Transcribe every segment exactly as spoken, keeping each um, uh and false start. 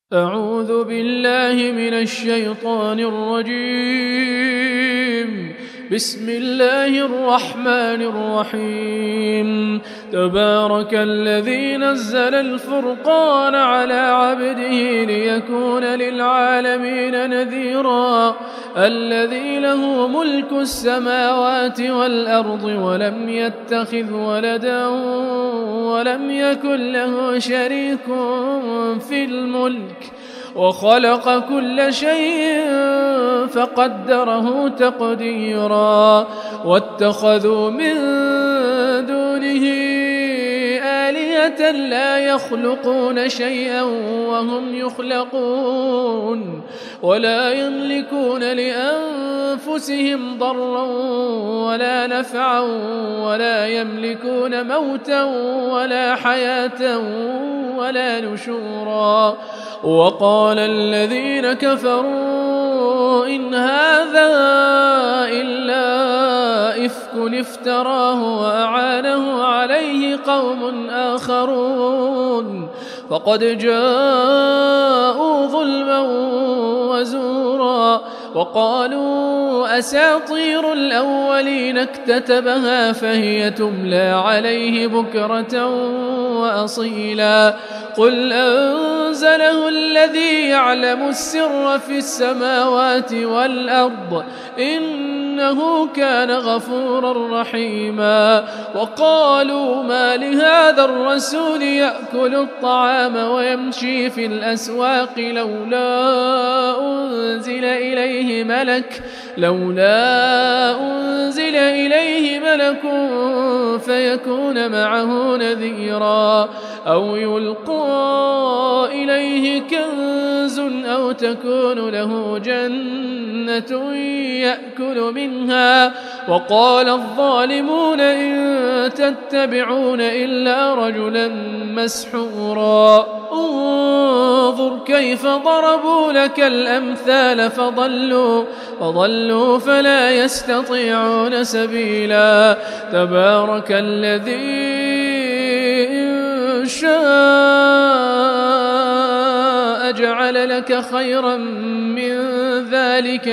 أعوذ بالله من الشيطان الرجيم. بسم الله الرحمن الرحيم. تبارك الذي نزل الفرقان على عبده ليكون للعالمين نذيرا. الذي له ملك السماوات والأرض ولم يتخذ ولدا ولم يكن له شريك في الملك وخلق كل شيء فقدره تقديرا. واتخذوا من دونه آلهة لا يخلقون شيئا وهم يخلقون ولا يملكون لأنفسهم ضرا ولا نفعا ولا يملكون موتا ولا حياة ولا نشورا. وقال الذين كفروا إن هذا إلا إفك افتراه وأعانه عليه قوم آخرون فقد جاءوا ظلما وزورا. وقالوا أساطير الأولين اكتتبها فهي تملى عليه بكرة وأصيلا. قل أنزله الذي يعلم السر في السماوات والأرض إنه كان غفورا رحيما. وقالوا ما لهذا الرسول يأكل الطعام ويمشي في الأسواق لولا أنزل إليه ملك لولا أنزل إليه ملك فيكون معه نذيرا أو يلقى إليه كنز أو تكون له جنة يأكل منها. وقال الظالمون إن تتبعون إلا رجلا مسحورا. انظر كيف ضربوا لك الأمثال فضلوا فضلوا فلا يستطيعون سبيلا. تبارك الذي إن شاء جعل لك خيرا من ذلك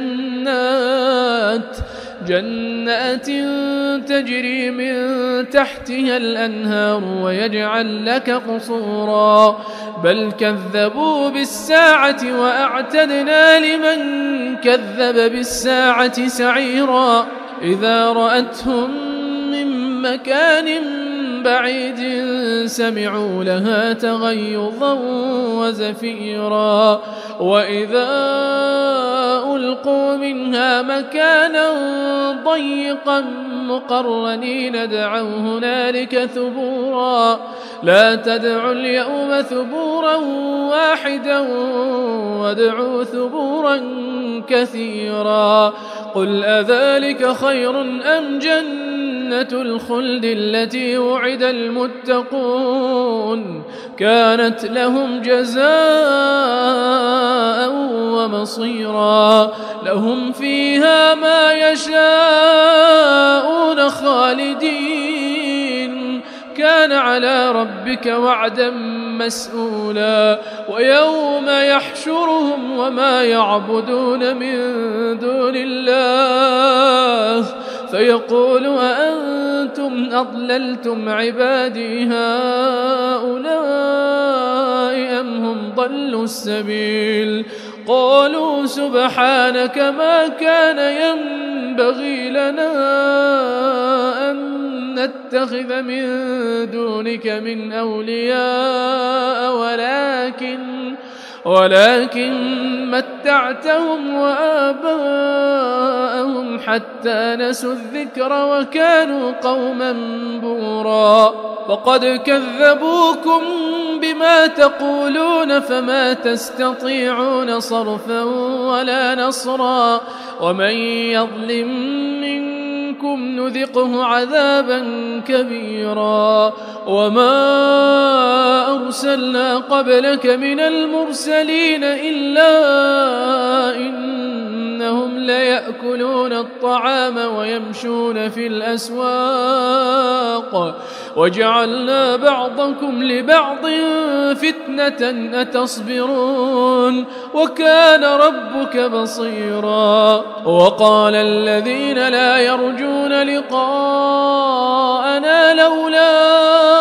جنات جنات تجري من تحتها الأنهار ويجعل لك قصورا. بل كذبوا بالساعة وأعتدنا لمن كذب بالساعة سعيرا. إذا رأتهم من مكان بعيد سمعوا لها تغيظا وزفيرا. وإذا ألقوا منها مكانا ضيقا مقرنين دعوا هنالك ثبورا. لا تدعوا اليوم ثبورا واحدا وادعوا ثبورا كثيرا. قل أذلك خير أم جنة الخلد التي وعد المتقون كانت لهم جزاء ومصيرا. لهم فيها ما يشاءون خالدين كان على ربك وعدا مسئولا. ويوم يحشرهم وما يعبدون من دون الله فيقول أأنتم أضللتم عبادي هؤلاء أم هم ضلوا السبيل. قالوا سبحانك ما كان ينبغي لنا أن نتخذ من دونك من أولياء ولكن ولكن متعتهم وآباءهم حتى نسوا الذكر وكانوا قوما بورا. فقد كذبوكم بما تقولون فما تستطيعون صرفا ولا نصرا. ومن يظلم منكم نذقه عذابا كبيرا. وما أرسلنا قبلك من المرسلين إلا إنهم ليأكلون الطعام ويمشون في الأسواق وجعلنا بعضكم لبعض فتنة أتصبرون وكان ربك بصيرا. وقال الذين لا يرجون لقاءنا لولا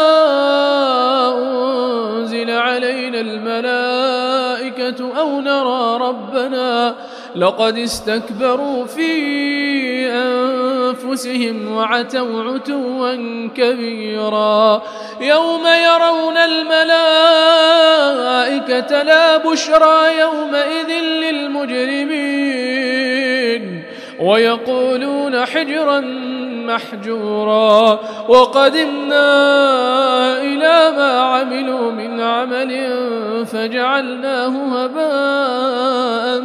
أنزل علينا الملائكة أو نرى ربنا لقد استكبروا في أنفسهم وعتوا عتوا كبيرا. يوم يرون الملائكة لا بشرى يومئذ للمجرمين ويقولون حجرا محجورا. وقدمنا إلى ما عملوا من عمل فجعلناه هباء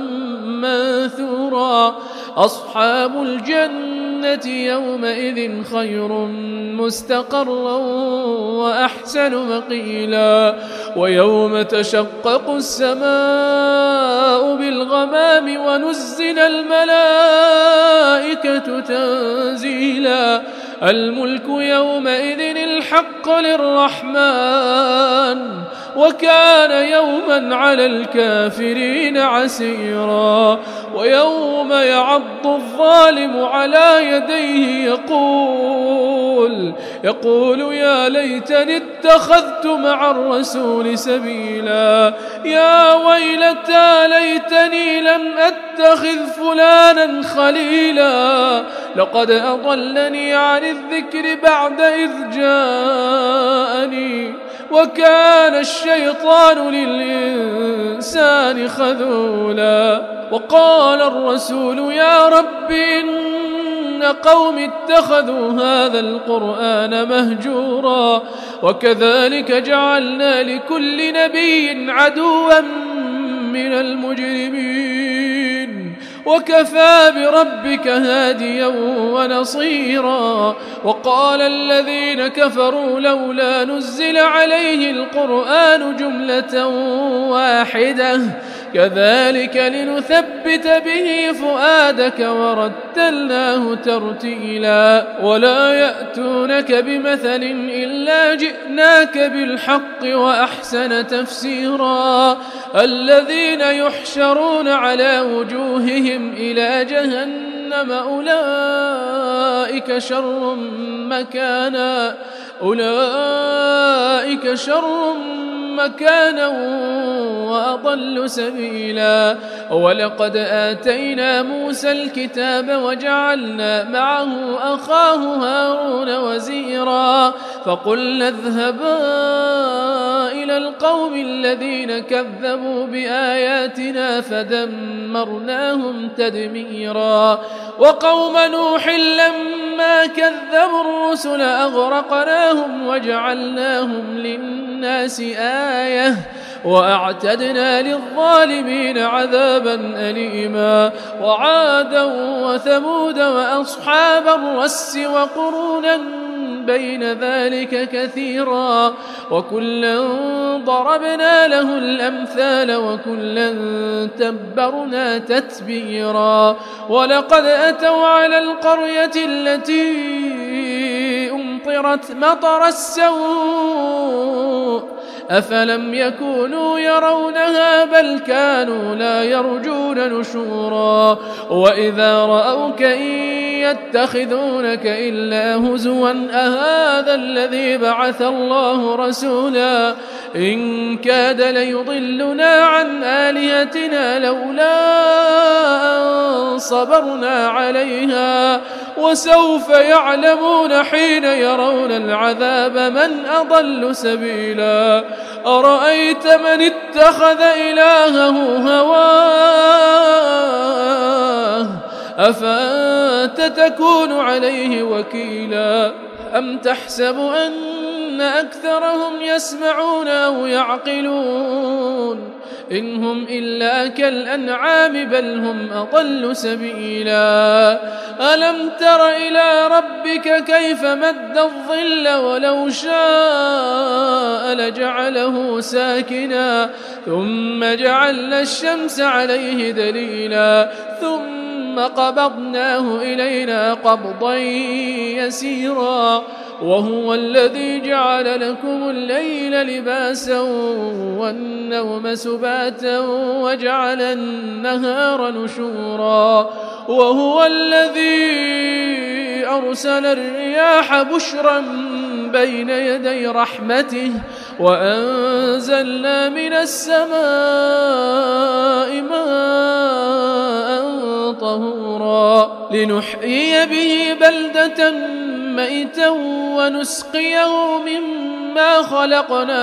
منثورا. أصحاب الجنة يومئذ خير مستقرا وأحسن مقيلا. ويوم تشقق السماء بالغمام ونزل الملائكة تنزيلا. الملك يومئذ الحق للرحمن وكان يوما على الكافرين عسيرا. ويوم يعض الظالم على يديه يقول يقول يا ليتني اتخذت مع الرسول سبيلا. يا ويلتى ليتني لم أتخذ فلانا خليلا لقد أضلني عن الذكر بعد إذ جاءني وكان الشيطان للإنسان خذولا. وقال الرسول يا رب إن قوم اتخذوا هذا القرآن مهجورا. وكذلك جعلنا لكل نبي عدوا من المجرمين وكفى بربك هاديا ونصيرا. وقال الذين كفروا لولا نزل عليه القرآن جملة واحدة كذلك لنثبت به فؤادك ورتلناه ترتيلا. ولا يأتونك بمثل إلا جئناك بالحق وأحسن تفسيرا. الذين يحشرون على وجوههم إلى جهنم أولئك شر مكانا أولئك شر مكانا وأضل سبيلا. ولقد آتينا موسى الكتاب وجعلنا معه أخاه هارون وزيرا. فقلنا اذهبا إلى القوم الذين كذبوا بآياتنا فدمرناهم تدميرا. وقوم نوح لما كذبوا الرسل أغرقناهم وجعلناهم للناس آية وأعتدنا للظالمين عذابا أليما. وعادا وثمود وأصحاب الرس وقرونا بين ذلك كثيرا وكلا ضربنا له الأمثال وكلا تبرنا تتبيرا. ولقد أتوا على القرية التي أمطرت مطر السوء أفلم يكونوا يرونها بل كانوا لا يرجون نشورا. وإذا رأوك إن يتخذونك إلا هزوا أهذا الذي بعث الله رسولا إن كاد ليضلنا عن آلهتنا لولا أن صبرنا عليها وسوف يعلمون حين يرون العذاب من أضل سبيلا. أرأيت من اتخذ إلهه هواه أفأنت تكون عليه وكيلا. أم تحسب أن أكثرهم يسمعون أو يعقلون إن هم إلا كالأنعام بل هم أضل سبيلا ألم تر إلى ربك كيف مد الظل ولو شاء لجعله ساكنا ثم جعلنا الشمس عليه دليلا ثم قبضناه إلينا قبضا يسيرا وهو الذي جعل لكم الليل لباسا والنوم سباتا وجعل النهار نشورا وهو الذي أرسل الرياح بشرا بين يدي رحمته وأنزلنا من السماء ماء طهورا لنحيي به بلدة ميتا ونسقيه مما خلقنا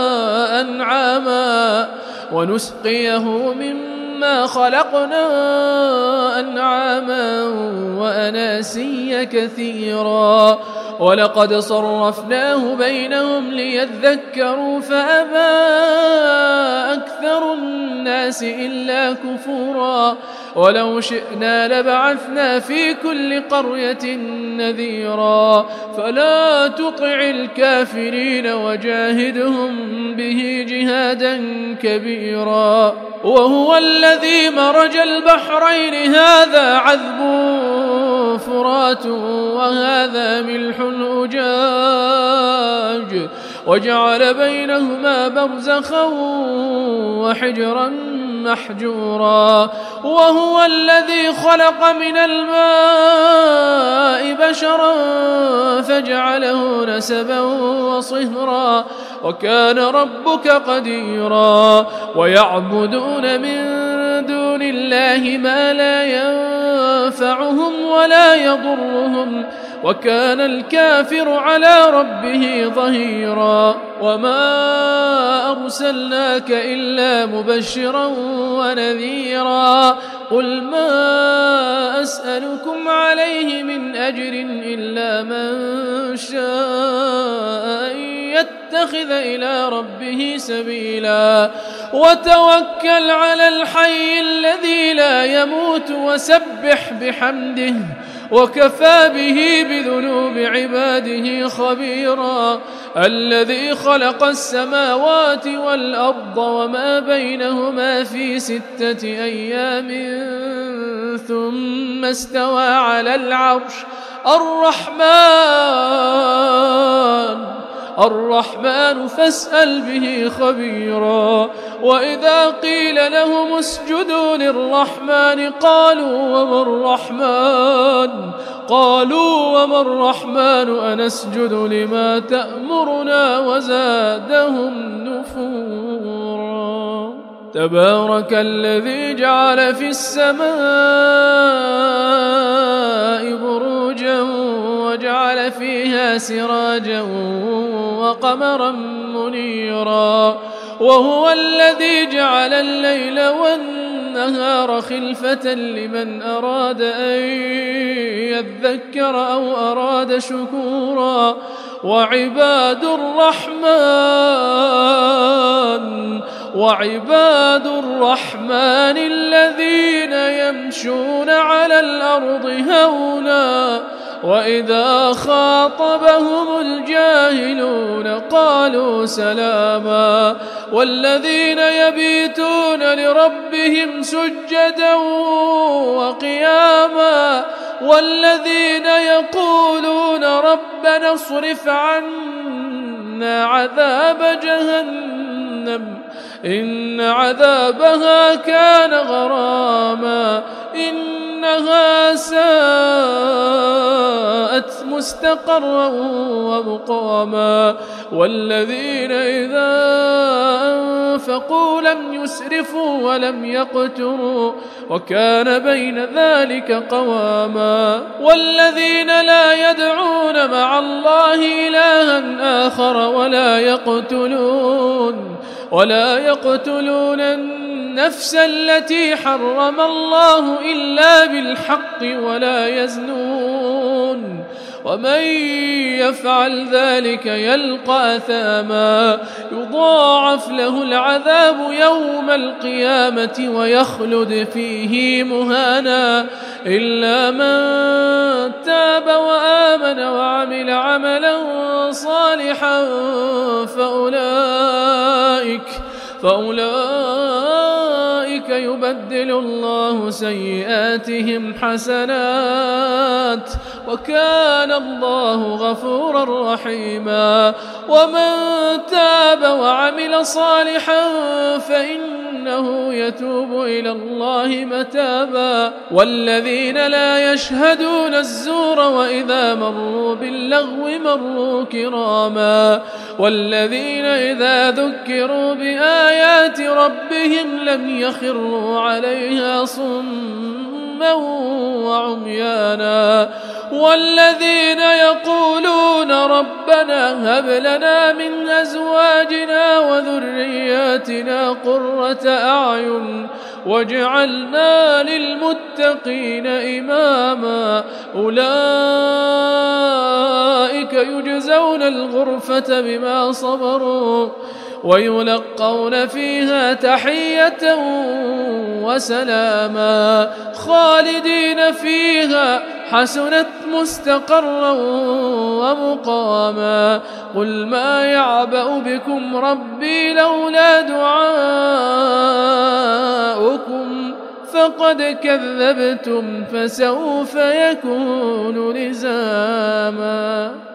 أنعاما ونسقيه مما خلقنا أنعاما وأناسيا كثيرا ولقد صرفناه بينهم ليذكروا فأبى أكثر الناس إلا كفورا ولو شئنا لبعثنا في كل قرية نذيرا فلا تطع الكافرين وجاهدهم به جهادا كبيرا وهو الذي مرج البحرين هذا عذب فرات وهذا ملح أجاج وجعل بينهما برزخا وحجرا محجورا وهو الذي خلق من الماء بشرا فجعله نسبا وصهرا وكان ربك قديرا ويعبدون من دون الله ما لا ينفعهم ولا يضرهم وكان الكافر على ربه ظهيرا وما أرسلناك إلا مبشرا ونذيرا قل ما أسألكم عليه من أجر إلا من شاء أن يتخذ إلى ربه سبيلا وتوكل على الحي الذي لا يموت وسبح بحمده وكفى به بذنوب عباده خبيرا الذي خلق السماوات والأرض وما بينهما في ستة أيام ثم استوى على العرش الرحمن الرحمن فاسأل به خبيرا وإذا قيل لهم اسجدوا للرحمن قالوا وما الرحمن قالوا وما الرحمن أنسجد لما تأمرنا وزادهم نفورا تبارك الذي جعل في السماء بروجا وجعل فيها سراجا وقمرا منيرا وهو الذي جعل الليل والنهار خلفة لمن أراد أن يذكر أو أراد شكورا وعباد الرحمن وعباد الرحمن الذين يمشون على الأرض هونا وإذا خاطبهم الجاهلون قالوا سلاما والذين يبيتون لربهم سجدا وقياما والذين يقولون ربنا اصرف عنا عذاب جهنم إن عذابها كان غراما إنها ساءت مستقرا ومقاما والذين إذا أنفقوا لم يسرفوا ولم يقتروا وكان بين ذلك قواما والذين لا يدعون مع الله إلها آخر ولا يقتلون ولا يقتلون النفس التي حرم الله إلا بالحق ولا يزنون ومن يفعل ذلك يلقى أثاما يضاعف له العذاب يوم القيامة ويخلد فيه مهانا إلا من تاب وآمن وعمل عملا صالحا فأولئك فأولئك يبدل الله سيئاتهم حسنات وكان الله غفورا رحيما ومن تاب وعمل صالحا فإنه يتوب إلى الله متابا والذين لا يشهدون الزور وإذا مروا باللغو مروا كراما والذين إذا ذكروا بآيات ربهم لم يخروا عليها صما وعميانا والذين يقولون ربنا هب لنا من أزواجنا وذرياتنا قرة أعين واجعلنا للمتقين إماما أولئك يجزون الغرفة بما صبروا ويلقون فيها تحية وسلاما خالدين فيها حسنت مستقرا ومقاما قل ما يعبأ بكم ربي لولا دعاؤكم فقد كذبتم فسوف يكون لزاما.